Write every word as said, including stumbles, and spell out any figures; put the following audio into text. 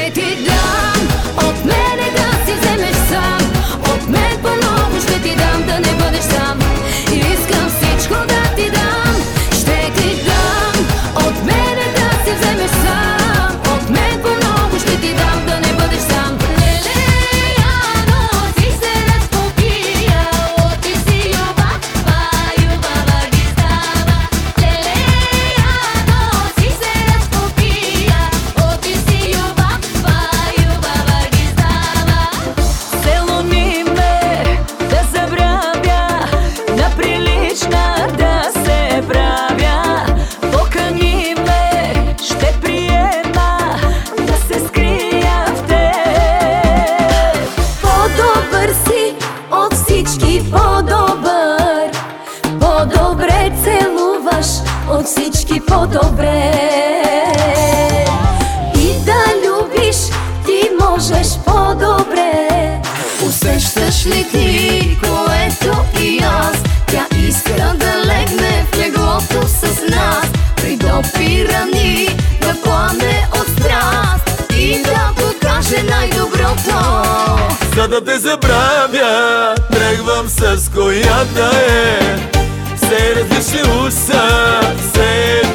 Ще ти дам от мене да си вземеш сам. От мен по-много ще ти дам, да не бъдеш сам. Искам всичко да ти дам. Ще ти дам от мене да си вземеш сам. От мен по-много ще ти дам, да не бъдеш сам. По-добър, по-добре целуваш от всички по-добре. И да любиш ти можеш по-добре. Усещаш ли ти, което и аз? Тя иска да легне в леглото с нас. При допирани да плане от страст и да покаже най-доброто. За да те забравя, тръгвам с която е. Все различни уса, все